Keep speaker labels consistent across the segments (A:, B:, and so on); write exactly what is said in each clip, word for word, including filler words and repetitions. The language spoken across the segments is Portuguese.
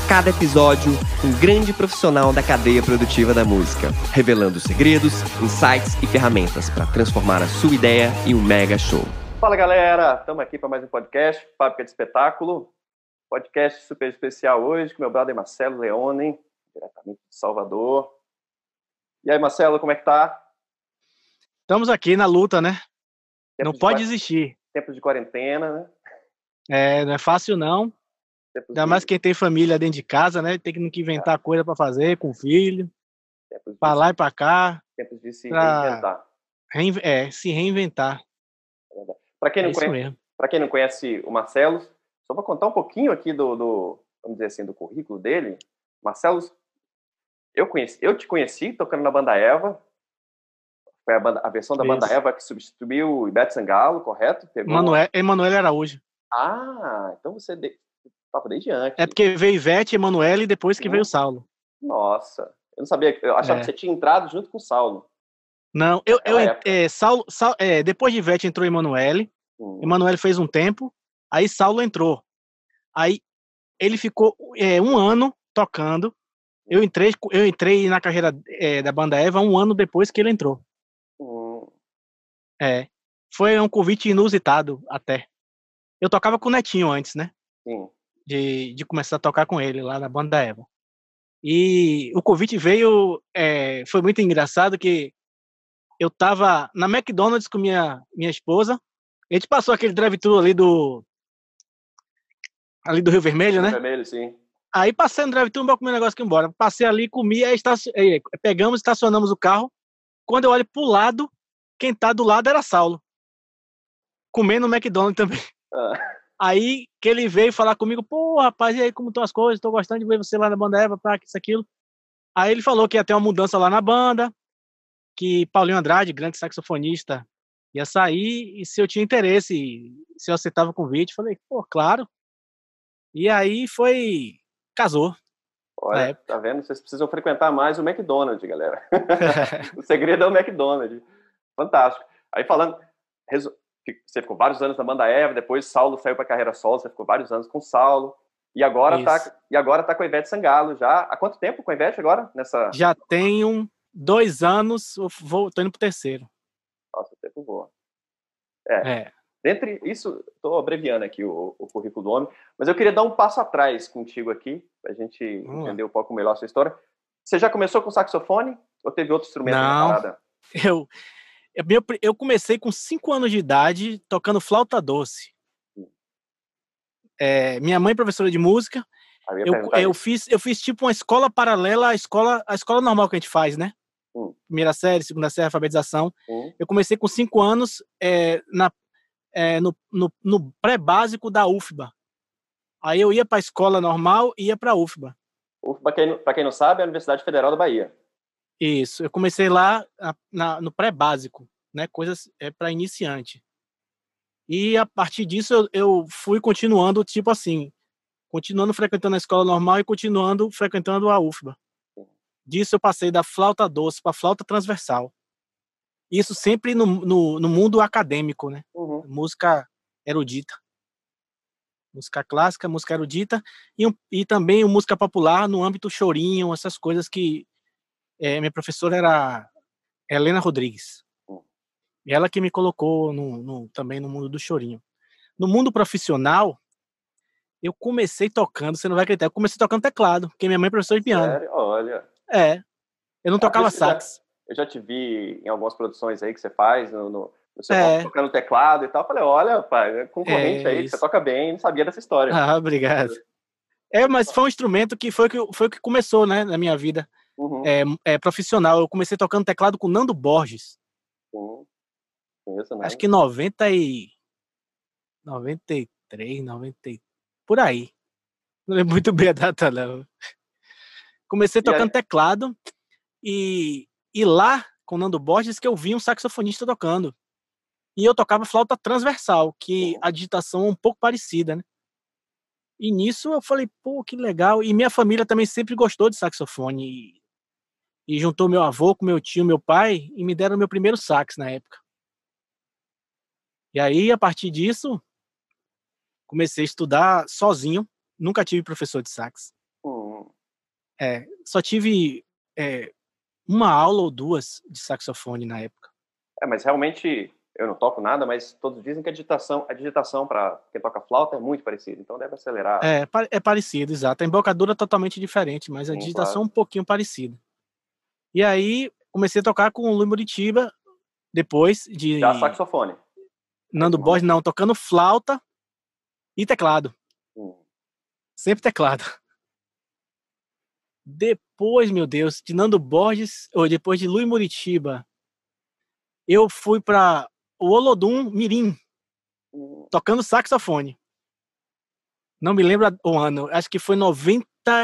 A: cada episódio, um grande profissional da cadeia produtiva da música, revelando segredos, insights e ferramentas para transformar a sua ideia em um mega show. Fala galera, estamos aqui para mais um podcast, Fábrica de Espetáculo. Podcast super especial hoje com meu brother Marcelo Leone, diretamente de Salvador. E aí, Marcelo, como é que tá?
B: Estamos aqui na luta, né?
A: Tempo
B: não
A: de
B: pode
A: quar-
B: desistir.
A: Tempo de quarentena, né?
B: É, não é fácil, não.
A: Tempos
B: Ainda
A: de,
B: mais quem tem família dentro de casa, né? Tem que inventar coisa para fazer com o filho,
A: tempos
B: para
A: de,
B: lá e para cá,
A: tempos de se
B: para
A: reinventar.
B: é, se reinventar.
A: Para quem
B: É
A: não
B: isso
A: conhece,
B: mesmo.
A: para quem não conhece o Marcelo, só vou contar um pouquinho aqui do, do, vamos dizer assim, do currículo dele. Marcelo, eu conheci, eu te conheci tocando na Banda Eva. Foi a, banda, a versão da Banda
B: Isso.
A: Eva que substituiu o Ivete Sangalo, correto? Pegou uma-
B: Manoel, Emanuele Araújo.
A: Ah, então você estava desde antes.
B: É porque veio Ivete, Emanuele e depois que
A: Hum,
B: veio o Saulo.
A: Nossa, eu não sabia, eu achava
B: É.
A: que você tinha entrado junto com o Saulo.
B: Não, eu, eu
A: Naquela época.
B: é, Saulo, Saulo é, depois de Ivete entrou Emanuele.
A: Hum,
B: Emanuele fez um tempo, aí Saulo entrou. Aí ele ficou é, um ano tocando. Eu entrei, eu entrei na carreira é, da Banda Eva um ano depois que ele entrou.
A: hum,
B: É. Foi um convite inusitado até. Eu tocava com o Netinho antes, né?
A: sim.
B: De, de começar a tocar com ele lá na Banda Eva. E o convite veio, é, foi muito engraçado que eu tava na McDonald's com minha, minha esposa. A gente passou aquele drive-thru ali do ali do Rio Vermelho,
A: No
B: né?
A: vermelho, sim.
B: Aí passei no drive-thru, vou comer um negócio aqui embora. Passei ali, comi, aí estaci... aí pegamos, estacionamos o carro. Quando eu olho pro lado, quem tá do lado era Saulo. Comendo no McDonald's também.
A: Ah,
B: Aí que ele veio falar comigo, pô, rapaz, e aí, como estão as coisas? Tô gostando de ver você lá na Banda Eva, pá, que isso, aquilo. Aí ele falou que ia ter uma mudança lá na banda, que Paulinho Andrade, grande saxofonista, ia sair, e se eu tinha interesse, se eu aceitava o convite. Falei, pô, claro. E aí foi... casou, na
A: olha,
B: época.
A: tá vendo? Vocês precisam frequentar mais o McDonald's, galera. O segredo é o McDonald's. Fantástico. Aí falando, resu- você ficou vários anos na Banda Eva, depois Saulo saiu para carreira solo, você ficou vários anos com o Saulo, e agora
B: Isso.
A: tá, e agora tá com a Ivete Sangalo já. Há quanto tempo com a Ivete agora? Nessa...
B: Já tenho dois anos, eu vou, tô indo pro terceiro.
A: Nossa, o tempo voa. É.
B: É.
A: Dentre isso, estou abreviando aqui o, o currículo do homem, mas eu queria dar um passo atrás contigo aqui, para a gente
B: Vamos lá.
A: entender um pouco melhor a sua história. Você já começou com saxofone ou teve outro instrumento na
B: Não.
A: parada?
B: Eu, eu, meu- eu comecei com cinco anos de idade tocando flauta doce. É, minha mãe é professora de música.
A: Aí eu ia
B: Eu,
A: perguntar
B: eu,
A: isso.
B: fiz, eu fiz tipo uma escola paralela à escola, à escola normal que a gente faz, né?
A: Hum,
B: Primeira série, segunda série, alfabetização.
A: hum,
B: Eu comecei com cinco anos é, na, é, no, no, no pré-básico da U F B A. Aí eu ia para a escola normal e ia para a U F B A.
A: Para quem, pra quem não sabe, é a Universidade Federal da Bahia.
B: Isso, eu comecei lá na, na- no pré-básico, né? Coisas é, para iniciante. E a partir disso eu, eu fui continuando, tipo assim, continuando frequentando a escola normal e continuando frequentando a U F B A. Disso eu passei da flauta doce para flauta transversal. Isso sempre no, no, no mundo acadêmico, né?
A: Uhum.
B: Música erudita. Música clássica, música erudita e, um- e também música popular no âmbito chorinho, essas coisas que é, minha professora era Helena Rodrigues.
A: Hum.
B: E ela que me colocou no, no- também no mundo do chorinho. No mundo profissional, eu comecei tocando, você não vai acreditar, eu comecei tocando teclado, porque minha mãe é professora de piano.
A: Sério? Olha.
B: É, eu não
A: É, por
B: tocava
A: isso que eu já,
B: sax.
A: eu já te vi em algumas produções aí que você faz, no, no, no seu hobby,
B: É,
A: tocando teclado e tal. Eu falei, olha, pai, é concorrente
B: é
A: aí, você
B: isso.
A: toca bem, não sabia dessa história.
B: Ah, obrigado. É, mas foi um instrumento que foi, que foi o que começou, né, na minha vida
A: Uhum.
B: é, é, profissional. Eu comecei tocando teclado com Nando Borges.
A: Sim, conheço, né?
B: Acho que em noventa e... noventa e três, noventa e... por aí. Não lembro muito bem a data, não. Comecei
A: E aí?
B: tocando teclado e, e lá, com Nando Borges, que eu vi um saxofonista tocando. E eu tocava flauta transversal, que
A: Uhum.
B: a digitação é um pouco parecida, né? E nisso eu falei, pô, que legal. E minha família também sempre gostou de saxofone. E, e juntou meu avô com meu tio, meu pai, e me deram meu primeiro sax na época. E aí, a partir disso, comecei a estudar sozinho. Nunca tive professor de sax.
A: Hum,
B: É, só tive é, uma aula ou duas de saxofone na época.
A: É, mas realmente eu não toco nada, mas todos dizem que a digitação, a digitação para quem toca flauta é muito parecida, então deve acelerar.
B: É, é parecido, exato. A embocadura é totalmente diferente, mas a
A: Sim,
B: digitação
A: claro.
B: é um pouquinho parecida. E aí comecei a tocar com o Luiz Muritiba, depois de...
A: Já saxofone.
B: Nando Borges, não, tocando flauta e teclado.
A: Hum.
B: Sempre teclado. Depois, meu Deus, de Nando Borges, ou depois de Luiz Muritiba, eu fui para o Olodum Mirim, hum. tocando saxofone. Não me lembro o ano, acho que foi noventa,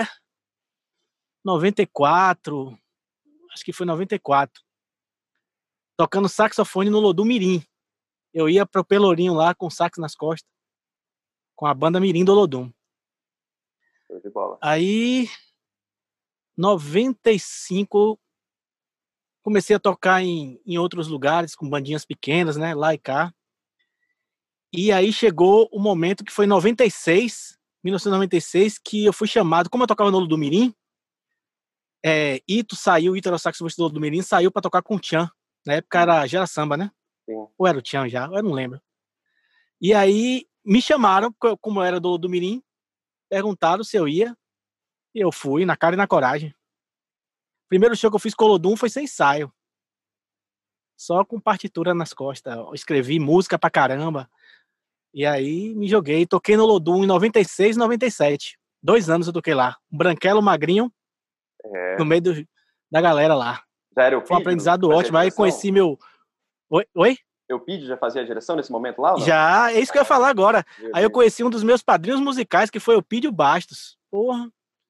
B: noventa e quatro, acho que foi noventa e quatro. Tocando saxofone no Olodum Mirim. Eu ia pro Pelourinho lá com o sax nas costas, com a banda Mirim do Olodum.
A: Show de bola.
B: Aí, noventa e cinco, comecei a tocar em, em outros lugares, com bandinhas pequenas, né, lá e cá. E aí chegou o momento que foi em noventa e seis, mil novecentos e noventa e seis, que eu fui chamado, como eu tocava no Olodum Mirim, é, Ito saiu, Ito era o saxofonista do Olodum Mirim, saiu pra tocar com o Tchan. Na época era Gera Samba, né?
A: Sim.
B: Ou era o Tchan já, eu não lembro. E aí me chamaram, como eu era do Olodum Mirim, perguntaram se eu ia, e eu fui, na cara e na coragem. Primeiro show que eu fiz com o Olodum foi sem ensaio. Só com partitura nas costas. Eu escrevi música pra caramba. E aí me joguei. Toquei no Olodum em noventa e seis e noventa e sete. Dois anos eu toquei lá. Um branquelo magrinho, é. no meio do, da galera lá.
A: Já era o
B: Foi um aprendizado ótimo. Aí conheci meu... Oi? Oi?
A: Eupídio já fazia a direção nesse momento lá ou não?
B: Já, é isso que eu ia falar agora. Aí eu conheci um dos meus padrinhos musicais, que foi o Eupídio Bastos. Porra.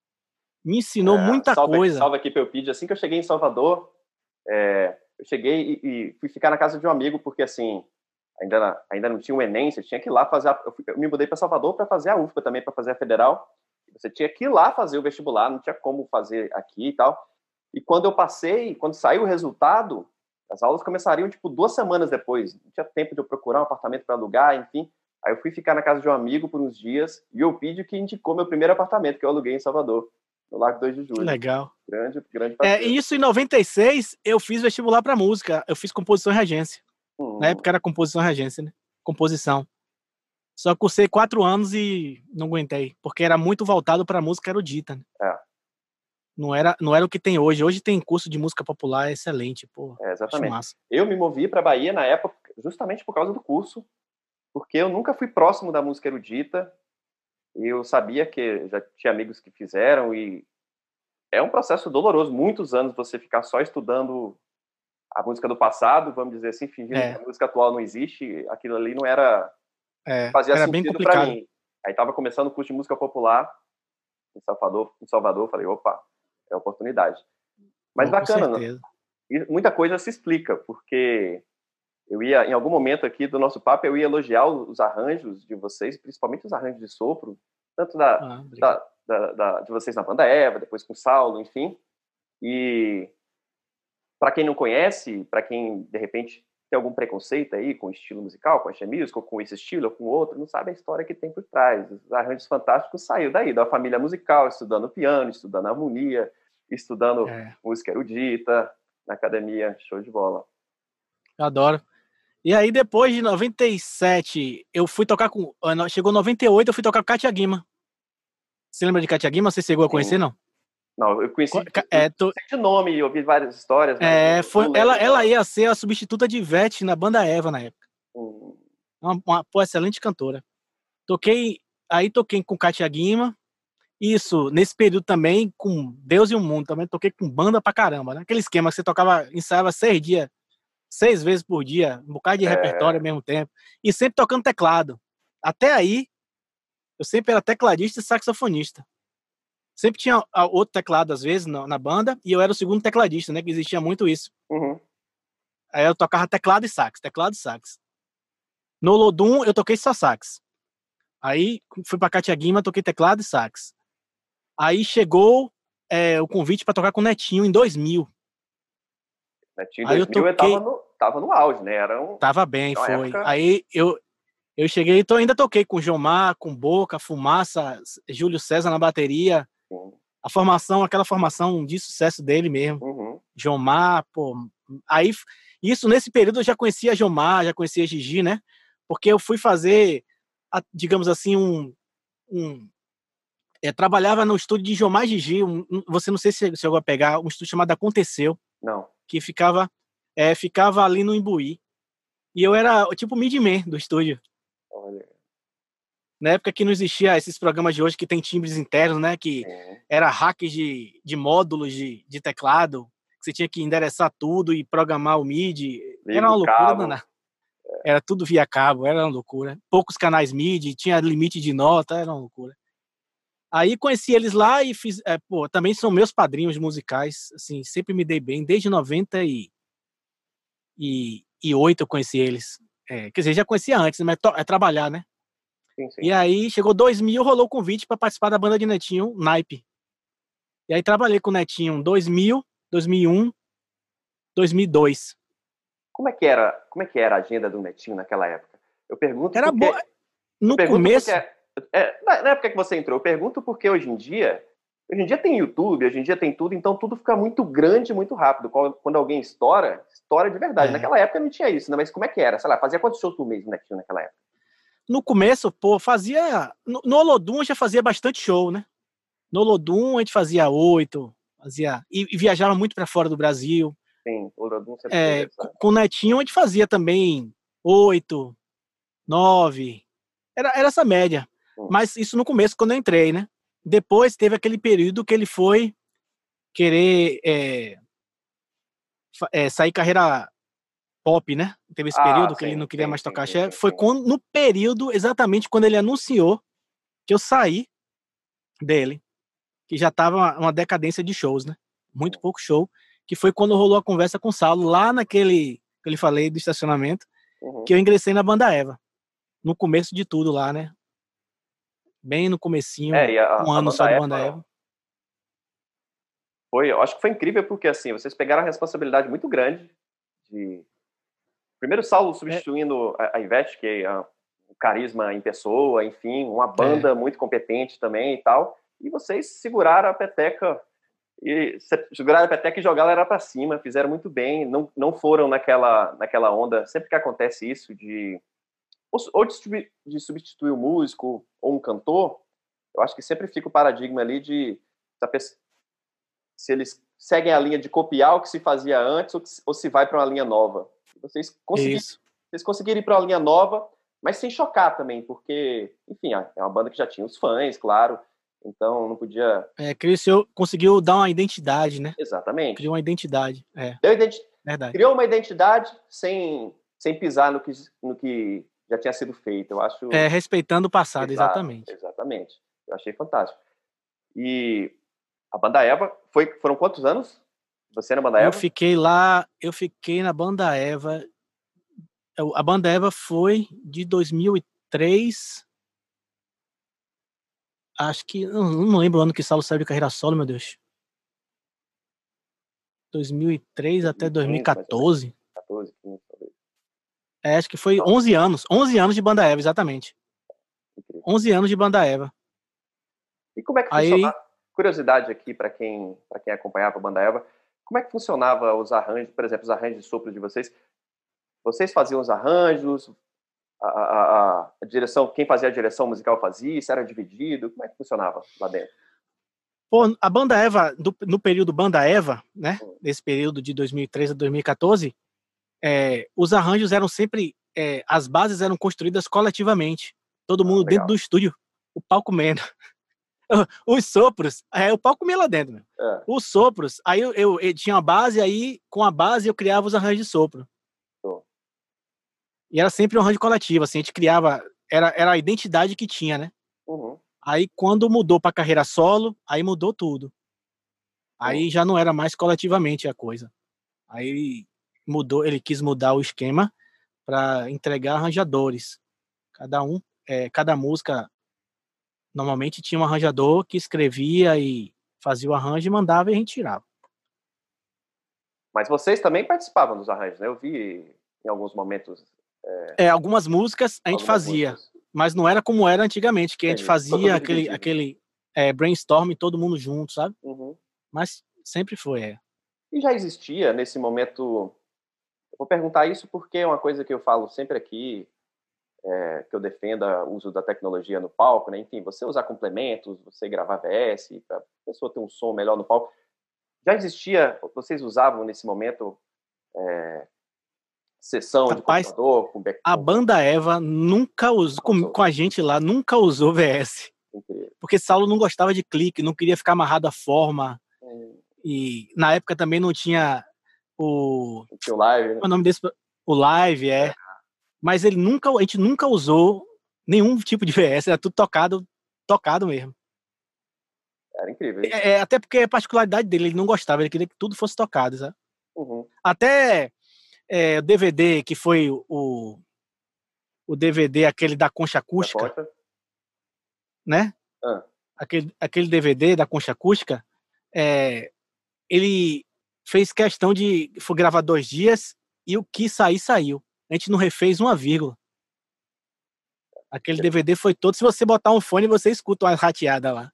B: Me ensinou é, muita
A: salve,
B: coisa.
A: Salve aqui para o Eupídio. Assim que eu cheguei em Salvador, é, eu cheguei e, e fui ficar na casa de um amigo, porque assim, ainda, ainda não tinha o Enem, você tinha que ir lá fazer... A, eu, fui, eu me mudei para Salvador para fazer a U F P A também, para fazer a Federal. Você tinha que ir lá fazer o vestibular, não tinha como fazer aqui e tal. E quando eu passei, quando saiu o resultado, as aulas começariam, tipo, duas semanas depois. Não tinha tempo de eu procurar um apartamento para alugar, enfim. Aí eu fui ficar na casa de um amigo por uns dias, e o Eupídio que indicou meu primeiro apartamento, que eu aluguei em Salvador, no Largo dois de Julho.
B: Legal.
A: Grande, grande
B: parceiro. É, isso em noventa e seis, eu fiz vestibular para música. Eu fiz composição e regência. Hum. Na época era composição e regência, né? Composição. Só cursei quatro anos e não aguentei, porque era muito voltado para música erudita, né?
A: É.
B: Não era, não era o que tem hoje. Hoje tem curso de música popular excelente, pô.
A: É, exatamente. Eu me movi para Bahia na época justamente por causa do curso, porque eu nunca fui próximo da música erudita. E eu sabia que já tinha amigos que fizeram e é um processo doloroso. Muitos anos você ficar só estudando a música do passado, vamos dizer assim, fingindo é. que a música atual não existe. Aquilo ali não era...
B: É,
A: fazia
B: era
A: sentido para mim. Aí estava começando o curso de música popular em Salvador. Em Salvador, falei, opa, é oportunidade. Mas
B: Bom,
A: bacana, não? E muita coisa se explica, porque eu ia, em algum momento aqui do nosso papo, eu ia elogiar os arranjos de vocês, principalmente os arranjos de sopro, tanto da, ah, da, da, da, de vocês na banda Eva, depois com o Saulo, enfim. E para quem não conhece, para quem, de repente, tem algum preconceito aí com o estilo musical, com a Music, ou com esse estilo, ou com outro, não sabe a história que tem por trás. Os arranjos fantásticos saíram daí, da família musical, estudando piano, estudando harmonia, estudando é. música erudita, na academia, show de bola.
B: Eu adoro. E aí, depois de noventa e sete, eu fui tocar com... Chegou noventa e oito, eu fui tocar com Katia Guima. Você lembra de Katia Guima? Você chegou a conhecer, Sim. não?
A: Não, eu conheci
B: é, tô...
A: de nome e ouvi várias histórias.
B: É, foi, ela, ela ia ser a substituta de Ivete na banda Eva na época.
A: Hum.
B: Uma, uma pô, excelente cantora. Toquei, aí toquei com Katia Guima. Isso, nesse período também, com Deus e o Mundo, também toquei com banda pra caramba, né? Aquele esquema que você tocava, ensaiava seis dias, seis vezes por dia, um bocado de é... repertório ao mesmo tempo, e sempre tocando teclado. Até aí, eu sempre era tecladista e saxofonista. Sempre tinha outro teclado, às vezes, na, na banda, e eu era o segundo tecladista, né? Que existia muito isso.
A: Uhum.
B: Aí eu tocava teclado e sax, teclado e sax. No Olodum, eu toquei só sax. Aí fui pra Katia Guima, toquei teclado e sax. Aí chegou é, o convite para tocar com o Netinho em dois mil.
A: Netinho em dois mil eu toquei... tava, no, tava no auge, né? Era um...
B: Tava bem, Uma foi. Época... Aí eu, eu cheguei, então ainda toquei com o Jomar, com Boca, Fumaça, Júlio César na bateria.
A: Sim.
B: A formação, aquela formação de sucesso dele mesmo.
A: Uhum.
B: Jomar, pô. Aí, isso nesse período eu já conhecia Jomar, já conhecia Gigi, né? Porque eu fui fazer, digamos assim, um... um é, trabalhava no estúdio de Jomar e Gigi, um, um, você não sei se chegou a pegar, um estúdio chamado Aconteceu.
A: Não.
B: Que ficava, é, ficava ali no Imbuí. E eu era tipo o mid-man do estúdio.
A: Olha.
B: Na época que não existia esses programas de hoje que tem timbres internos, né? Que
A: Sim.
B: era hacks de, de módulos de, de teclado, que você tinha que endereçar tudo e programar o midi.
A: Liga
B: Era uma
A: o
B: loucura,
A: cabo.
B: danada. Era tudo via cabo, era uma loucura. Poucos canais midi, tinha limite de nota, era uma loucura. Aí conheci eles lá e fiz. É, pô, também são meus padrinhos musicais, assim, sempre me dei bem, desde noventa e oito eu conheci eles. É, quer dizer, já conhecia antes, mas é trabalhar, né?
A: Sim, sim.
B: E aí, chegou dois mil, rolou o convite para participar da banda de Netinho, Naipe. E aí, trabalhei com o Netinho dois mil, dois mil e um, dois mil e dois.
A: Como é que era, como é que era a agenda do Netinho naquela época? Eu pergunto
B: era
A: porque...
B: boa. No
A: eu pergunto
B: começo...
A: Porque, é, na, na época que você entrou, eu pergunto porque hoje em dia... Hoje em dia tem YouTube, hoje em dia tem tudo, então tudo fica muito grande muito rápido. Quando alguém estoura, estoura de verdade. É. Naquela época não tinha isso, né? Mas como é que era? Sei lá, fazia quantos shows por mês o Netinho naquela época?
B: No começo, pô, fazia... No, no Olodum já fazia bastante show, né? No Olodum a gente fazia oito, fazia... E, e viajava muito para fora do Brasil.
A: Sim, o Olodum sempre
B: é,
A: teve essa...
B: com, com o Netinho a gente fazia também oito, nove. Era, era essa média. Hum. Mas isso no começo, quando eu entrei, né? Depois teve aquele período que ele foi querer é, é, sair carreira pop, né? Teve esse período ah, que sim, ele não queria sim, mais tocar axé. Foi quando, no período, exatamente quando ele anunciou que eu saí dele, que já tava uma, uma decadência de shows, né? Muito pouco show, que foi quando rolou a conversa com o Saulo, lá naquele que eu lhe falei do estacionamento, uhum. que eu ingressei na Banda Eva. No começo de tudo lá, né? Bem no comecinho,
A: é, a,
B: um ano só
A: de
B: Banda Eva.
A: Foi, eu acho que foi incrível porque, assim, vocês pegaram a responsabilidade muito grande de... Primeiro o Saulo substituindo é. a, a Ivete, que é o carisma em pessoa, enfim, uma banda é. muito competente também e tal, e vocês seguraram a peteca e seguraram a peteca e jogaram ela para cima, fizeram muito bem, não, não foram naquela, naquela onda, sempre que acontece isso de ou de, de substituir o músico ou um cantor, eu acho que sempre fica o paradigma ali de se eles seguem a linha de copiar o que se fazia antes ou, que, ou se vai para uma linha nova. Vocês conseguiram, vocês conseguiram ir para uma linha nova, mas sem chocar também, porque, enfim, é uma banda que já tinha os fãs, claro, então não podia...
B: É, cresceu, conseguiu dar uma identidade, né?
A: Exatamente.
B: Criou uma identidade, é.
A: Deu identi...
B: Verdade.
A: Criou uma identidade sem, sem pisar no que, no que já tinha sido feito, eu acho...
B: É, respeitando o passado,
A: Exato,
B: exatamente.
A: Exatamente. Eu achei fantástico. E a Banda Eva, foi, foram quantos anos? Você na Banda Eva?
B: Eu fiquei lá, eu fiquei na Banda Eva. A Banda Eva foi de dois mil e três. Acho que. Não, não lembro o ano que Saulo saiu de carreira solo, meu Deus. dois mil e três até dois mil e quatorze.
A: quatorze, quinze, talvez.
B: É, acho que foi onze anos. onze anos de Banda Eva, exatamente. Incrível. onze anos de Banda Eva.
A: E como é que funcionava? Aí... Curiosidade aqui para quem, para quem acompanhava a Banda Eva. Como é que funcionava os arranjos, por exemplo, os arranjos de sopro de vocês? Vocês faziam os arranjos, a, a, a, a direção, quem fazia a direção musical fazia, isso era dividido? Como é que funcionava lá dentro?
B: Pô, a Banda Eva, do, no período Banda Eva, né, hum. nesse período de dois mil e treze a dois mil e quatorze, é, os arranjos eram sempre, é, as bases eram construídas coletivamente, todo mundo ah, dentro do estúdio, o palco comendo. Os sopros, é, o palco comia lá dentro, meu. É. Os sopros, aí eu, eu, eu tinha a base, aí com a base eu criava os arranjos de sopro. Oh. E era sempre um arranjo coletivo, assim, a gente criava, era, era a identidade que tinha, né?
A: Uhum.
B: Aí quando mudou pra carreira solo, aí mudou tudo. Aí uhum. já não era mais coletivamente a coisa. Aí mudou, ele quis mudar o esquema para entregar arranjadores. Cada um, é, cada música normalmente tinha um arranjador que escrevia e fazia o arranjo e mandava e a gente tirava.
A: Mas vocês também participavam dos arranjos, né? Eu vi em alguns momentos...
B: É, é algumas músicas a gente fazia, músicas. Mas não era como era antigamente, que a gente Entendi. fazia aquele, aquele... é, brainstorm todo mundo junto, sabe?
A: Uhum.
B: Mas sempre foi, é.
A: E já existia nesse momento... Eu vou perguntar isso porque é uma coisa que eu falo sempre aqui, é, que eu defendo o uso da tecnologia no palco, né? Enfim, você usar complementos, você gravar V S, para a pessoa ter um som melhor no palco. Já existia, vocês usavam nesse momento é, sessão de
B: Rapaz,
A: computador com back...
B: a banda Eva nunca usou, com, com a gente lá, nunca usou V S.
A: Incrível.
B: Porque Saulo não gostava de clique, não queria ficar amarrado à forma.
A: Hum.
B: E na época também não tinha o...
A: Não tinha o live, né?
B: Qual é o nome desse? O live, é. é. Mas ele nunca, a gente nunca usou nenhum tipo de V S, era tudo tocado, tocado mesmo.
A: Era incrível.
B: É, é, até porque a particularidade dele, ele não gostava, ele queria que tudo fosse tocado, sabe?
A: Uhum.
B: Até é, o D V D, que foi o, o D V D, aquele da concha acústica,
A: da
B: né?
A: Ah.
B: Aquele, aquele D V D da concha acústica, é, ele fez questão de foi gravar dois dias e o que sair, saiu. A gente não refez uma vírgula. Aquele D V D foi todo. Se você botar um fone, você escuta uma rateada lá.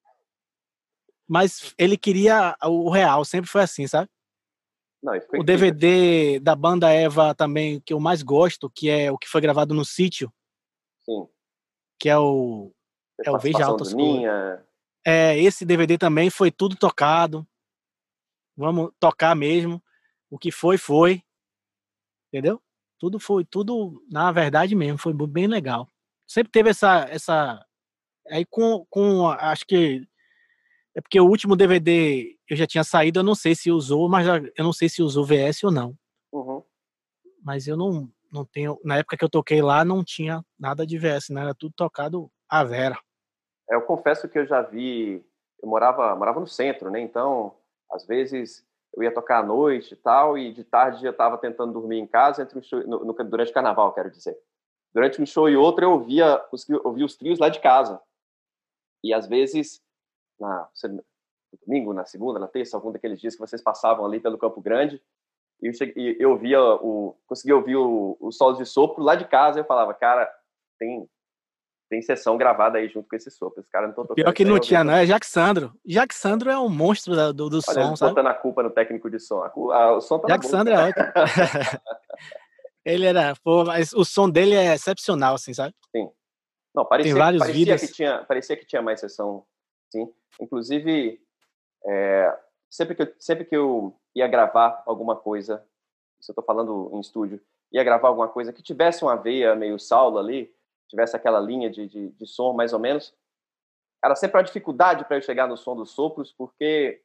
B: Mas ele queria o real, sempre foi assim, sabe?
A: Não,
B: o D V D da banda Eva também, que eu mais gosto, que é o que foi gravado no sítio.
A: Sim.
B: Que é o... É o Veja Altas Cores. É, esse D V D também foi tudo tocado. Vamos tocar mesmo. O que foi, foi. Entendeu? Tudo foi, tudo, na verdade mesmo, foi bem legal. Sempre teve essa... essa... Aí com, com, acho que... É porque o último D V D eu já tinha saído, eu não sei se usou, mas eu não sei se usou V S ou não.
A: Uhum.
B: Mas eu não, não tenho... Na época que eu toquei lá, não tinha nada de V S, né? Era tudo tocado à vera.
A: É, eu confesso que eu já vi... Eu morava, morava no centro, né? Então, às vezes, eu ia tocar à noite e tal, e de tarde eu estava tentando dormir em casa, entre um show, no, no, durante o carnaval, quero dizer. Durante um show e outro, eu ouvia, conseguia ouvir os trios lá de casa. E, às vezes... Na, no domingo, na segunda, na terça, algum daqueles dias que vocês passavam ali pelo Campo Grande, e eu, cheguei, eu via o, conseguia ouvir o, o solo de sopro lá de casa, e eu falava, cara, tem, tem sessão gravada aí junto com esse sopro, esse cara não tô tocando.
B: Pior que não tinha, não, é Jacksandro. Jacksandro é um monstro da, do, do
A: Olha,
B: som, sabe?
A: Botando a culpa no técnico de som. A, a, o som tá
B: Jacksandro é ótimo. Ele era, pô, mas o som dele é excepcional, assim, sabe?
A: Sim. Não, parecia,
B: tem vários
A: parecia
B: vídeos.
A: que tinha, parecia que tinha mais sessão, sim. Inclusive, é, sempre, que eu, sempre que eu ia gravar alguma coisa, isso eu tô falando em estúdio, ia gravar alguma coisa que tivesse uma veia meio Saulo ali, tivesse aquela linha de, de, de som, mais ou menos, era sempre uma dificuldade para eu chegar no som dos sopros, porque,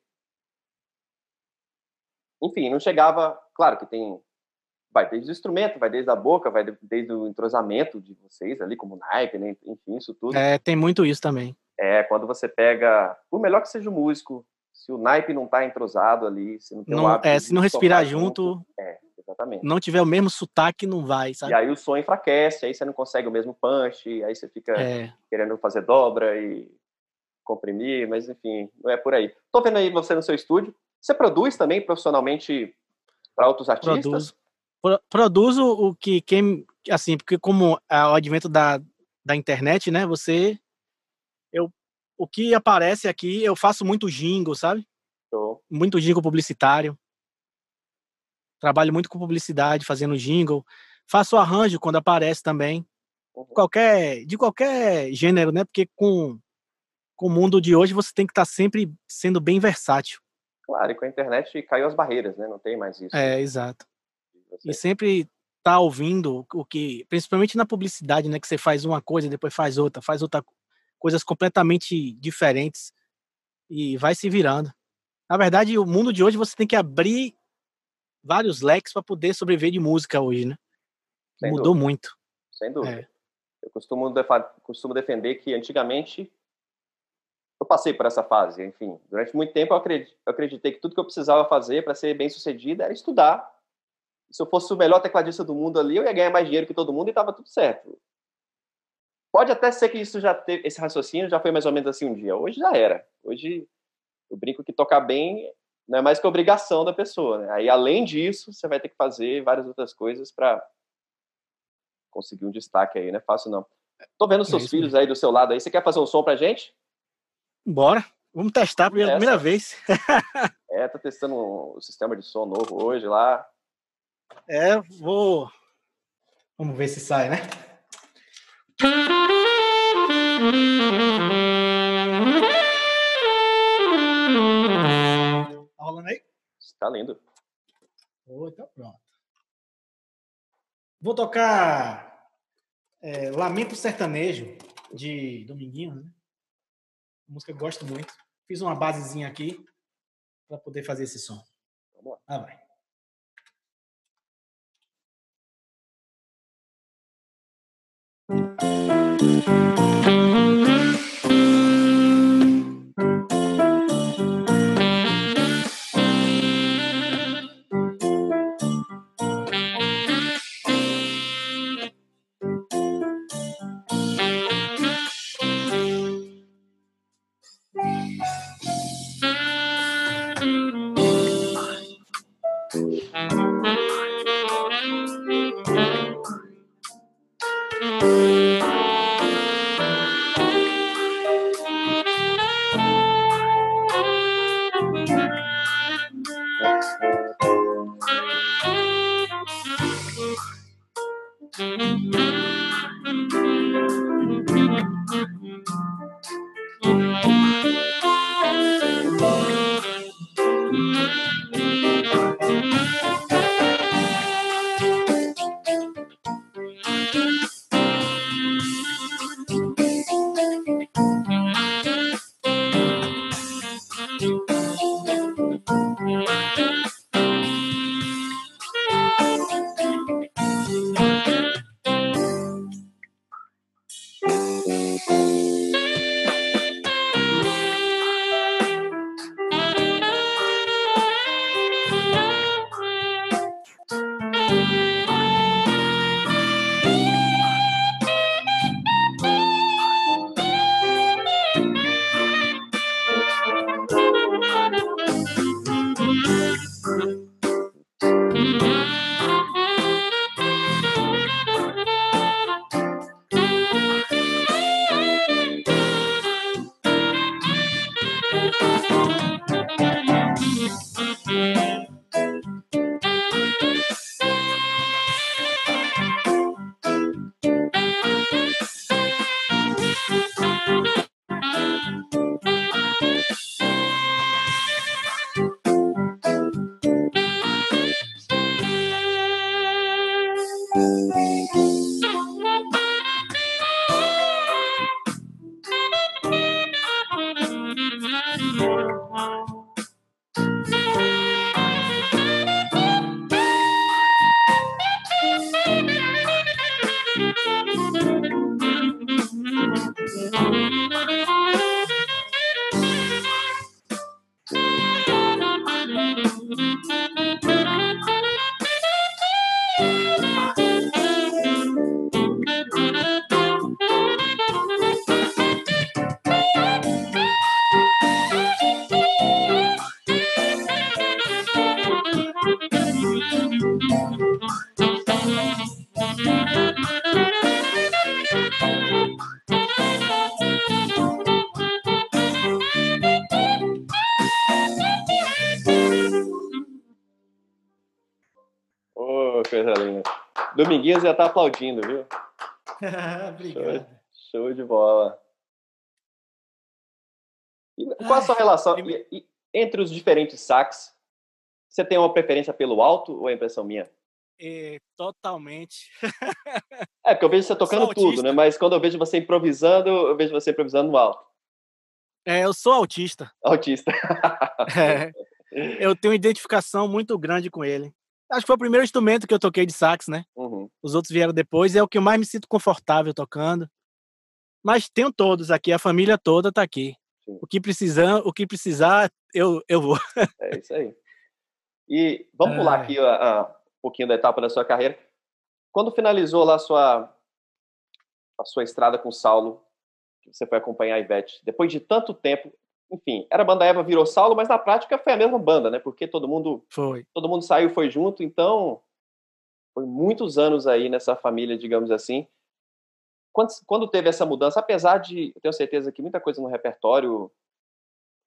A: enfim, não chegava... Claro que tem... Vai desde o instrumento, vai desde a boca, vai desde o entrosamento de vocês ali, como naipe, né? Enfim, isso tudo.
B: É, tem muito isso também.
A: É, quando você pega... Por melhor que seja o músico, se o naipe não tá entrosado ali, se não tem
B: não,
A: um hábito
B: é, se não respirar junto,
A: junto, é, exatamente.
B: Não tiver o mesmo sotaque, não vai, sabe?
A: E aí o som enfraquece, aí você não consegue o mesmo punch, aí você fica
B: é.
A: querendo fazer dobra e comprimir, mas enfim, não é por aí. Tô vendo aí você no seu estúdio. Você produz também profissionalmente para outros artistas?
B: Produzo. Pro, produzo o que quem, assim, porque como é o advento da, da internet, né, você, eu, o que aparece aqui, eu faço muito jingle, sabe?
A: Tô.
B: Muito jingle publicitário. Trabalho muito com publicidade, fazendo jingle. Faço arranjo quando aparece também. Uhum. Qualquer, de qualquer gênero, né? Porque com, com o mundo de hoje você tem que estar sempre sendo bem versátil.
A: Claro, e com a internet caiu as barreiras, né? Não tem mais isso.
B: É, exato. E sempre tá ouvindo o que, principalmente na publicidade, né? Que você faz uma coisa e depois faz outra, faz outra, coisas completamente diferentes e vai se virando. Na verdade, o mundo de hoje você tem que abrir vários leques para poder sobreviver de música hoje, né?
A: Sem
B: Mudou
A: dúvida.
B: muito.
A: Sem dúvida.
B: É.
A: Eu costumo, costumo defender que antigamente eu passei por essa fase, enfim. Durante muito tempo eu acreditei, eu acreditei que tudo que eu precisava fazer para ser bem sucedido era estudar. E se eu fosse o melhor tecladista do mundo ali, eu ia ganhar mais dinheiro que todo mundo e estava tudo certo. Pode até ser que isso já teve, esse raciocínio já foi mais ou menos assim um dia. Hoje já era. Hoje eu brinco que tocar bem não é mais que obrigação da pessoa, né? Aí, além disso, você vai ter que fazer várias outras coisas para conseguir um destaque aí, não é fácil não. Tô vendo seus é filhos mesmo. Aí do seu lado aí. Você quer fazer um som pra gente?
B: Bora. Vamos testar pela primeira vez.
A: É, tô testando um, um sistema de som novo hoje lá.
B: É, vou... Vamos ver se sai, né? Tá rolando aí?
A: Tá lindo.
B: Oh, então pronto. Vou tocar é, Lamento Sertanejo, de Dominguinho, né? Música que eu gosto muito. Fiz uma basezinha aqui para poder fazer esse som.
A: Vamos lá.
B: Ah, vai.
A: Ô, coisa linda. Dominguinhos já tá aplaudindo, viu?
B: Obrigado.
A: Show, show de bola. E qual a sua relação e, e, entre os diferentes sax? Você tem uma preferência pelo alto ou é impressão minha?
B: É, totalmente.
A: É, porque eu vejo você tocando tudo, né? Mas quando eu vejo você improvisando, eu vejo você improvisando no alto.
B: É, eu sou autista.
A: Autista.
B: É, eu tenho uma identificação muito grande com ele. Acho que foi o primeiro instrumento que eu toquei de sax, né?
A: Uhum.
B: Os outros vieram depois, é o que eu mais me sinto confortável tocando. Mas tenho todos aqui, a família toda tá aqui. Sim. O que precisar, o que precisar, eu, eu vou.
A: É isso aí. E vamos pular aqui a, a, um pouquinho da etapa da sua carreira. Quando finalizou lá a sua, a sua estrada com o Saulo, que você foi acompanhar a Ivete, depois de tanto tempo, enfim, era a banda Eva, virou Saulo, mas na prática foi a mesma banda, né? Porque todo mundo,
B: foi.
A: todo mundo saiu, foi junto, então foi muitos anos aí nessa família, digamos assim. Quando, quando teve essa mudança, apesar de, eu tenho certeza que muita coisa no repertório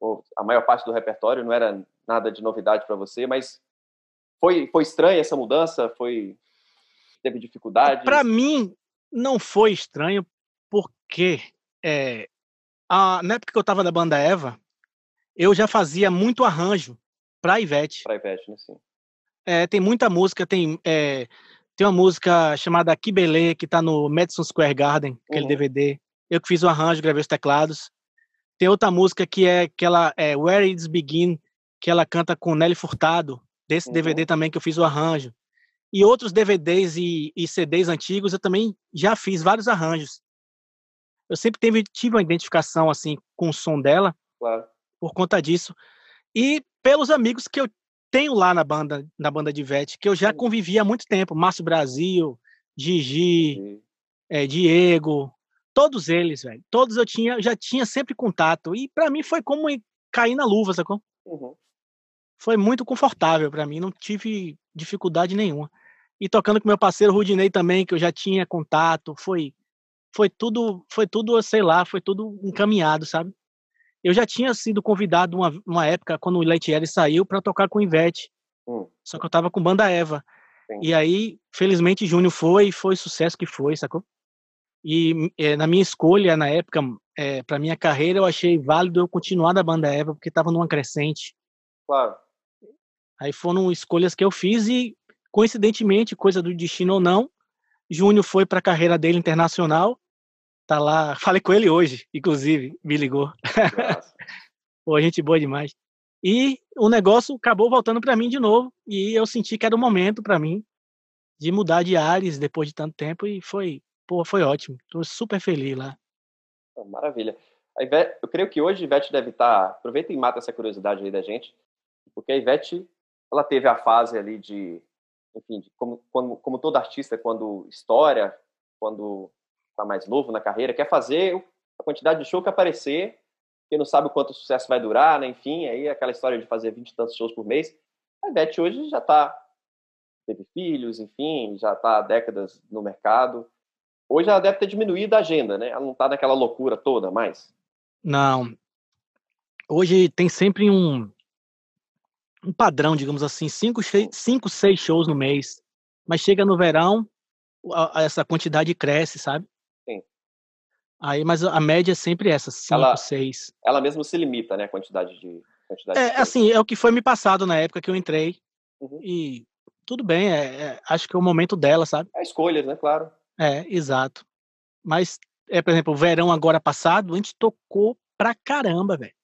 A: a maior parte do repertório, não era nada de novidade para você, mas foi, foi estranha essa mudança? Foi, teve dificuldades?
B: Para mim, não foi estranho, porque é, a, na época que eu estava na banda Eva, eu já fazia muito arranjo para Ivete.
A: Para Ivete, né? Sim.
B: É, tem muita música, tem, é, tem uma música chamada Kibele, que está no Madison Square Garden, aquele
A: Uhum.
B: D V D. Eu que fiz o arranjo, gravei os teclados. Tem outra música que é aquela é, Where It's Begin, que ela canta com Nelly Furtado, desse
A: Uhum.
B: D V D também que eu fiz o arranjo. E outros D V Ds e, e C Ds antigos eu também já fiz vários arranjos. Eu sempre tive, tive uma identificação assim com o som dela,
A: Claro.
B: por conta disso. E pelos amigos que eu tenho lá na banda, na banda de Ivete, que eu já convivi há muito tempo. Márcio Brasil, Gigi,
A: Uhum.
B: é, Diego, todos eles, velho. Todos eu tinha, já tinha sempre contato. E para mim foi como cair na luva, sacou?
A: Uhum.
B: Foi muito confortável para mim, não tive dificuldade nenhuma. E tocando com meu parceiro Rudinei também, que eu já tinha contato, foi foi tudo, foi tudo, sei lá, foi tudo encaminhado, sabe? Eu já tinha sido convidado uma, uma época, quando o Leitieri saiu, para tocar com o Ivete.
A: Uhum.
B: Só que eu tava com banda Eva.
A: Sim.
B: E aí, felizmente, Júnior foi, e foi o sucesso que foi, sacou? E é, na minha escolha, na época, é, para minha carreira, eu achei válido eu continuar da banda Eva, porque tava numa crescente.
A: Claro.
B: Aí foram escolhas que eu fiz e, coincidentemente, coisa do destino ou não, Júnior foi para a carreira dele internacional. Tá lá, falei com ele hoje, inclusive, me ligou. Pô, gente boa demais. E o negócio acabou voltando para mim de novo, e eu senti que era o momento para mim de mudar de ares depois de tanto tempo, e foi, pô, foi ótimo. Tô super feliz lá.
A: Oh, maravilha. A Ivete, eu creio que hoje a Ivete deve estar... Aproveita e mata essa curiosidade aí da gente, porque a Ivete, ela teve a fase ali de, enfim, de como, como, como todo artista, quando estoura, quando tá mais novo na carreira, quer fazer a quantidade de show que aparecer, porque não sabe o quanto o sucesso vai durar, né? Enfim, aí aquela história de fazer vinte e tantos shows por mês. A Ivete hoje já tá, teve filhos, enfim, já tá há décadas no mercado. Hoje ela deve ter diminuído a agenda, né? Ela não tá naquela loucura toda mais.
B: Não. Hoje tem sempre um, um padrão, digamos assim, cinco, cinco, seis shows no mês. Mas chega no verão, a, a essa quantidade cresce, sabe?
A: Sim.
B: Aí, mas a média é sempre essa, cinco,
A: ela,
B: seis.
A: Ela mesmo se limita, né? A quantidade de... Quantidade
B: é,
A: de
B: assim, é o que foi me passado na época que eu entrei.
A: Uhum.
B: E tudo bem, é, é, acho que é o momento dela, sabe?
A: É escolhas, né? Claro.
B: É, exato. Mas, é, por exemplo, o verão agora passado, a gente tocou pra caramba, velho.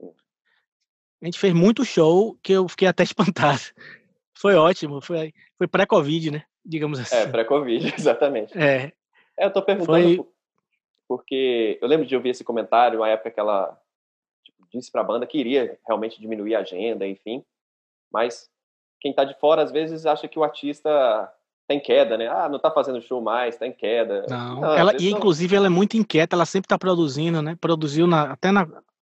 B: A gente fez muito show que eu fiquei até espantado. Foi ótimo, foi, foi pré-Covid, né? Digamos assim.
A: É, pré-Covid, exatamente.
B: É.
A: é eu tô perguntando
B: foi...
A: porque eu lembro de ouvir esse comentário na época que ela tipo, disse pra banda que iria realmente diminuir a agenda, enfim. Mas quem tá de fora, às vezes, acha que o artista tá em queda, né? Ah, não tá fazendo show mais, tá em queda.
B: Não,
A: não
B: ela, e
A: não...
B: inclusive ela é muito inquieta, ela sempre tá produzindo, né? Produziu na, até na,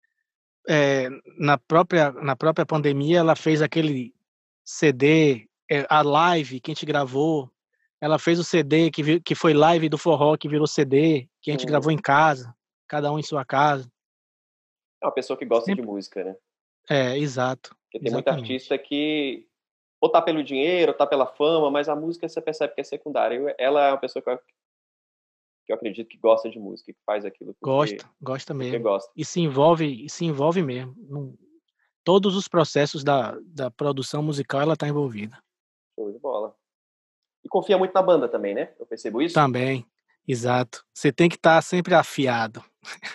B: é, na, própria, na própria pandemia, ela fez aquele C D, é, a live que a gente gravou. Ela fez o C D que, que foi live do forró, que virou C D, que a gente uhum. gravou em casa, cada um em sua casa.
A: É uma pessoa que gosta sempre... de música, né?
B: É, exato.
A: Porque tem
B: exatamente.
A: muito artista que ou tá pelo dinheiro, ou tá pela fama, mas a música você percebe que é secundária. Ela é uma pessoa que eu, que eu acredito que gosta de música, que faz aquilo porque,
B: gosta, gosta mesmo.
A: Porque gosta.
B: E se envolve, e se envolve mesmo. Num, todos os processos da, da produção musical ela tá envolvida.
A: Show de bola. E confia muito na banda também, né? Eu percebo isso.
B: Também, exato. Você tem que estar tá sempre afiado.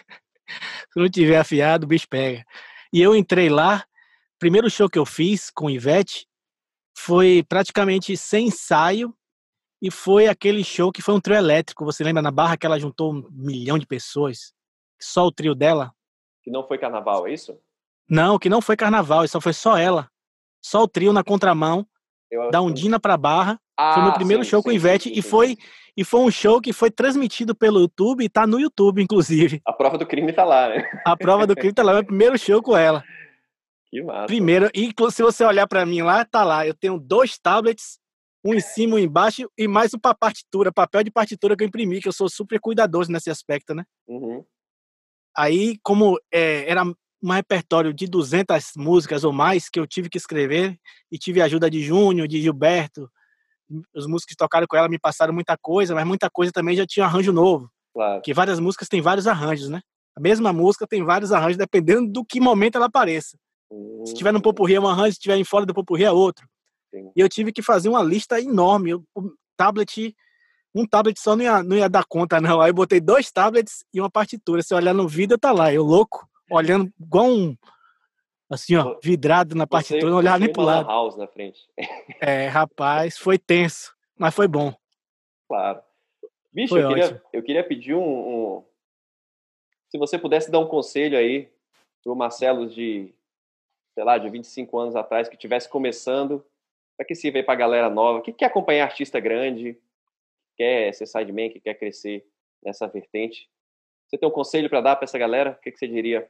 B: Se não tiver afiado, o bicho pega. E eu entrei lá, primeiro show que eu fiz com Ivete foi praticamente sem ensaio, e foi aquele show que foi um trio elétrico. Você lembra na Barra que ela juntou um milhão de pessoas? Só o trio dela.
A: Que não foi carnaval, é isso?
B: Não, que não foi carnaval, só foi só ela. Só o trio na contramão, eu, da Undina pra Barra. Ah, foi meu primeiro sim, show sim, com Ivete, sim, sim, e, foi, sim. e foi um show que foi transmitido pelo YouTube, e tá no YouTube, inclusive.
A: A prova do crime tá lá, né?
B: A prova do crime tá lá, meu primeiro show com ela.
A: Que massa.
B: Primeiro, e se você olhar pra mim lá, tá lá, eu tenho dois tablets, um em cima, um embaixo, e mais um pra partitura, papel de partitura que eu imprimi, que eu sou super cuidadoso nesse aspecto, né?
A: Uhum.
B: Aí, como é, era um repertório de duzentas músicas ou mais que eu tive que escrever e tive a ajuda de Júnior, de Gilberto. Os músicos que tocaram com ela me passaram muita coisa, mas muita coisa também já tinha arranjo novo.
A: Claro.
B: Porque várias músicas têm vários arranjos, né? A mesma música tem vários arranjos, dependendo do que momento ela apareça. Hum. Se tiver no popurrí é um arranjo, se tiver em fora do popurrí é outro. Sim. E eu tive que fazer uma lista enorme. O tablet, um tablet só não ia, não ia dar conta, não. Aí eu botei dois tablets e uma partitura. Se olhar no vídeo, tá lá. Eu louco, olhando igual um... Assim, ó, vidrado na partitura, não olhava nem pro lado.
A: House na frente.
B: É, rapaz, foi tenso, mas foi bom.
A: Claro. Bicho, eu queria, eu queria pedir um, um... Se você pudesse dar um conselho aí pro Marcelo de, sei lá, de vinte e cinco anos atrás, que estivesse começando, para que sirva aí pra galera nova, que quer acompanhar artista grande, quer ser sideman, que quer crescer nessa vertente. Você tem um conselho para dar para essa galera? O que, que você diria?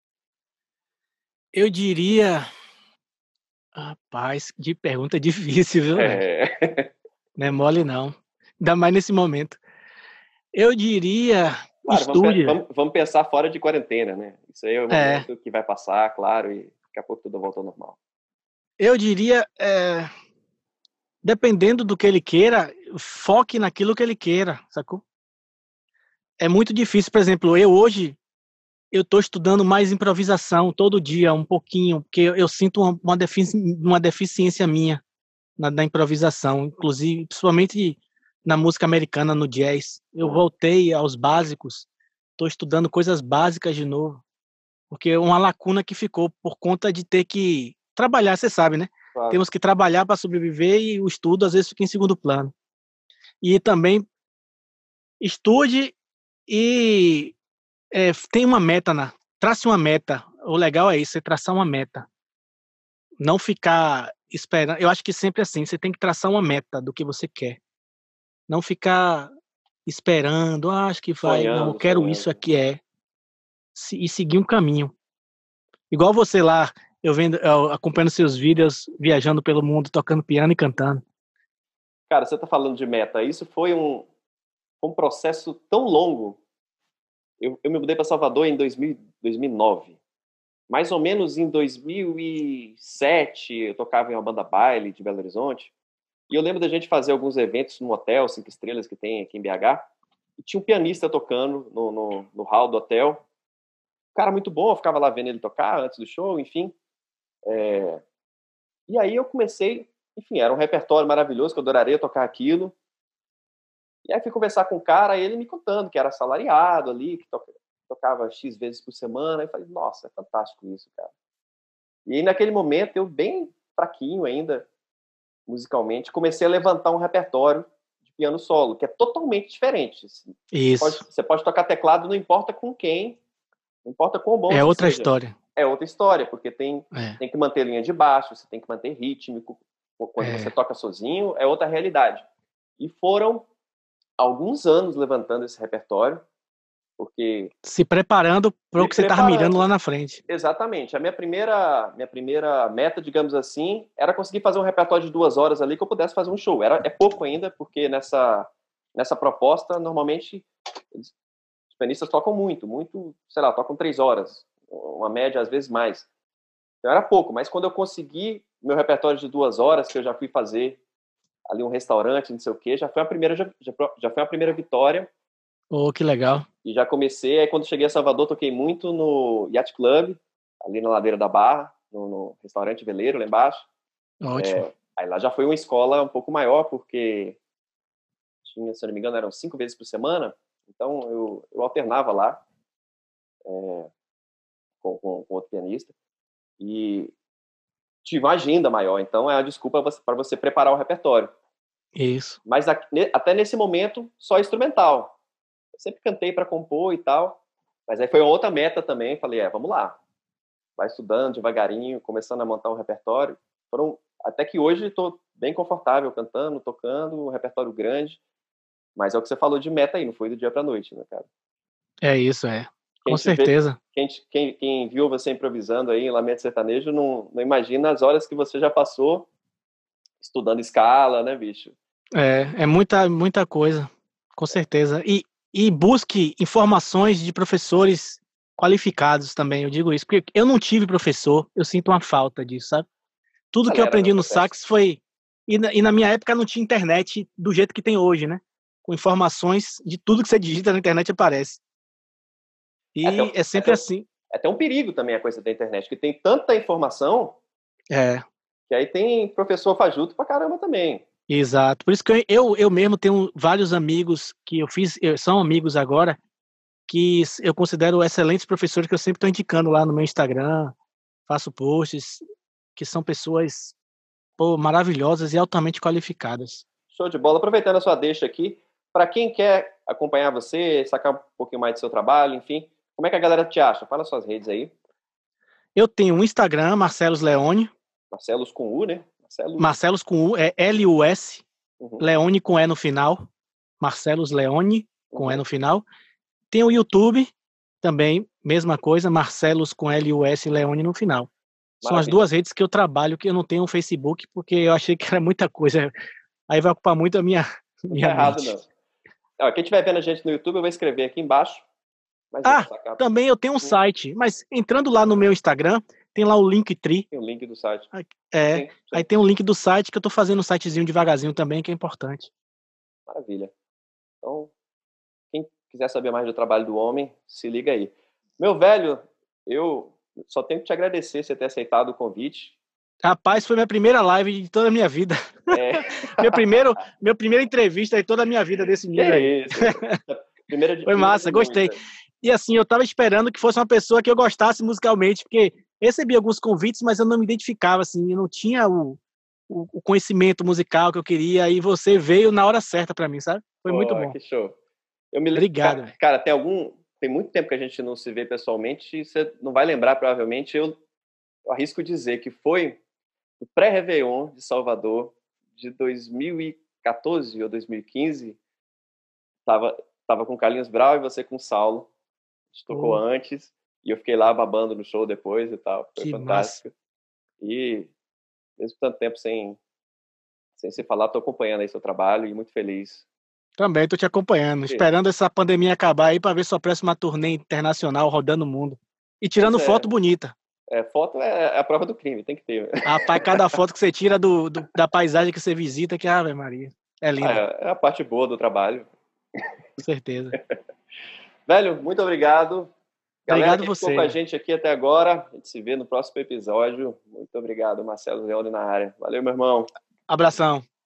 B: Eu diria... Rapaz, de pergunta difícil, viu? É. Não é mole, não. Ainda mais nesse momento. Eu diria...
A: Claro,
B: estude.
A: Vamos, vamos pensar fora de quarentena, né? Isso aí é o momento é. que vai passar, claro, e daqui a pouco tudo volta ao normal.
B: Eu diria... É... Dependendo do que ele queira, foque naquilo que ele queira, sacou? É muito difícil, por exemplo, eu hoje... eu estou estudando mais improvisação todo dia, um pouquinho, porque eu, eu sinto uma, uma, defici uma deficiência minha na, na improvisação, inclusive, principalmente na música americana, no jazz. Eu voltei aos básicos, estou estudando coisas básicas de novo, porque é uma lacuna que ficou por conta de ter que trabalhar, você sabe, né? Claro. Temos que trabalhar para sobreviver e o estudo às vezes fica em segundo plano. E também estude e... É, tem uma meta, na, trace uma meta. O legal é isso, você traçar uma meta. Não ficar esperando. Eu acho que sempre assim, você tem que traçar uma meta do que você quer. Não ficar esperando, ah, acho que vai, sonhando, não, eu quero sonhando. Isso aqui, é. E seguir um caminho. Igual você lá, eu vendo, eu acompanhando seus vídeos, viajando pelo mundo, tocando piano e cantando.
A: Cara, você tá falando de meta. Isso foi um, um processo tão longo. Eu, eu me mudei para Salvador em dois mil, dois mil e nove. Mais ou menos em dois mil e sete, eu tocava em uma banda baile de Belo Horizonte. E eu lembro da gente fazer alguns eventos num hotel, cinco estrelas que tem aqui em B H. E tinha um pianista tocando no, no, no hall do hotel. Um cara muito bom, eu ficava lá vendo ele tocar antes do show, enfim. É... E aí eu comecei, enfim, era um repertório maravilhoso, que eu adoraria tocar aquilo. E aí fui conversar com o cara, ele me contando que era assalariado ali, que tocava X vezes por semana. Eu falei, nossa, é fantástico isso, cara. E aí naquele momento, eu bem fraquinho ainda, musicalmente, comecei a levantar um repertório de piano solo, que é totalmente diferente.
B: Isso.
A: Você pode, você pode tocar teclado, não importa com quem, não importa quão bom
B: É outra
A: seja.
B: história.
A: É outra história, porque tem,
B: é.
A: tem que manter linha de baixo, você tem que manter rítmico. Quando é. você toca sozinho, é outra realidade. E foram alguns anos levantando esse repertório, porque...
B: Se preparando para o que você estava mirando lá na frente.
A: Exatamente. A minha primeira, minha primeira meta, digamos assim, era conseguir fazer um repertório de duas horas ali que eu pudesse fazer um show. Era, é pouco ainda, porque nessa, nessa proposta, normalmente, os pianistas tocam muito, muito, sei lá, tocam três horas, uma média, às vezes, mais. Então era pouco, mas quando eu consegui meu repertório de duas horas, que eu já fui fazer ali um restaurante, não sei o quê, já foi a primeira, já, já foi a primeira vitória.
B: Oh, que legal.
A: E já comecei, aí quando cheguei a Salvador, toquei muito no Yacht Club, ali na Ladeira da Barra, no, no restaurante veleiro lá embaixo.
B: Ótimo.
A: É, aí lá já foi uma escola um pouco maior, porque tinha, se eu não me engano, eram cinco vezes por semana, então eu, eu alternava lá é, com, com, com outro pianista. E tive uma agenda maior, então é a desculpa para você preparar o repertório.
B: Isso.
A: Mas até nesse momento, só instrumental. Eu sempre cantei para compor e tal, mas aí foi uma outra meta também. Falei, é, vamos lá. Vai estudando devagarinho, começando a montar um repertório. Foram, até que hoje estou bem confortável cantando, tocando, um repertório grande. Mas é o que você falou de meta aí, não foi do dia para noite, né, cara?
B: É isso, é.
A: Quem
B: Com certeza.
A: Vê, quem, quem, quem viu você improvisando aí em Lamento Sertanejo não, não imagina as horas que você já passou estudando escala, né, bicho?
B: É, é muita, muita coisa, com certeza. E, e busque informações de professores qualificados também, eu digo isso, porque eu não tive professor, eu sinto uma falta disso, sabe? Tudo que eu aprendi no sax foi... E na, e na minha época não tinha internet do jeito que tem hoje, né? Com informações de tudo que você digita na internet aparece. E é, um, é sempre
A: é
B: assim.
A: É até um perigo também a coisa da internet, que tem tanta informação
B: é.
A: que aí tem professor fajuto pra caramba também.
B: Exato. Por isso que eu, eu, eu mesmo tenho vários amigos que eu fiz, são amigos agora, que eu considero excelentes professores que eu sempre estou indicando lá no meu Instagram, faço posts, que são pessoas pô, maravilhosas e altamente qualificadas.
A: Show de bola. Aproveitando a sua deixa aqui, para quem quer acompanhar você, sacar um pouquinho mais do seu trabalho, enfim, como é que a galera te acha? Fala suas redes aí.
B: Eu tenho um Instagram, Marcelos Leone.
A: Marcelos com U, né?
B: Marcelos, Marcelos com U, é L U S, uhum. Leone com E no final. Marcelos Leone com uhum. E no final. Tem o YouTube também, mesma coisa, Marcelos com L U S Leone no final. São Maravilha. As duas redes que eu trabalho, que eu não tenho um Facebook, porque eu achei que era muita coisa. Aí vai ocupar muito a minha, minha
A: não é errado,
B: mente.
A: Não. Ó, quem estiver vendo a gente no YouTube, eu vou escrever aqui embaixo.
B: Mas ah, também eu tenho um site, mas entrando lá no meu Instagram, tem lá o Linktree.
A: Tem o link do site.
B: É, sim, sim. Aí tem um link do site que eu tô fazendo um sitezinho devagarzinho também, que é importante.
A: Maravilha. Então, quem quiser saber mais do trabalho do homem, se liga aí. Meu velho, eu só tenho que te agradecer você ter aceitado o convite.
B: Rapaz, foi minha primeira live de toda a minha vida. É. meu primeiro, minha primeira entrevista de toda a minha vida desse nível aí.
A: Isso. Primeira de,
B: foi massa, gostei. Muita. E assim, eu tava esperando que fosse uma pessoa que eu gostasse musicalmente, porque recebi alguns convites, mas eu não me identificava, assim, eu não tinha o, o, o conhecimento musical que eu queria, e você veio na hora certa pra mim, sabe? Foi Pô, muito bom.
A: Que show. Eu me...
B: Obrigado.
A: Cara, cara, tem algum... Tem muito tempo que a gente não se vê pessoalmente, e você não vai lembrar, provavelmente, eu, eu arrisco dizer que foi o pré-Réveillon de Salvador, de dois mil e quatorze ou dois mil e quinze, tava, tava com Carlinhos Brau e você com o Saulo. A gente tocou oh. antes, e eu fiquei lá babando no show depois e tal. Foi
B: que
A: fantástico.
B: Massa.
A: E mesmo tanto tempo sem, sem se falar, tô acompanhando aí seu trabalho e muito feliz.
B: Também tô te acompanhando, Sim. esperando essa pandemia acabar aí para ver sua próxima turnê internacional rodando o mundo. E tirando é. foto bonita.
A: É, foto é a prova do crime, tem que ter.
B: Rapaz, cada foto que você tira do, do, da paisagem que você visita, que Ave Maria, é linda.
A: Ah, é, é a parte boa do trabalho.
B: Com certeza.
A: Velho, muito obrigado. Galera
B: obrigado
A: que
B: você.
A: ficou com a gente aqui até agora, a gente se vê no próximo episódio. Muito obrigado, Marcelo Leone na área. Valeu, meu irmão.
B: Abração.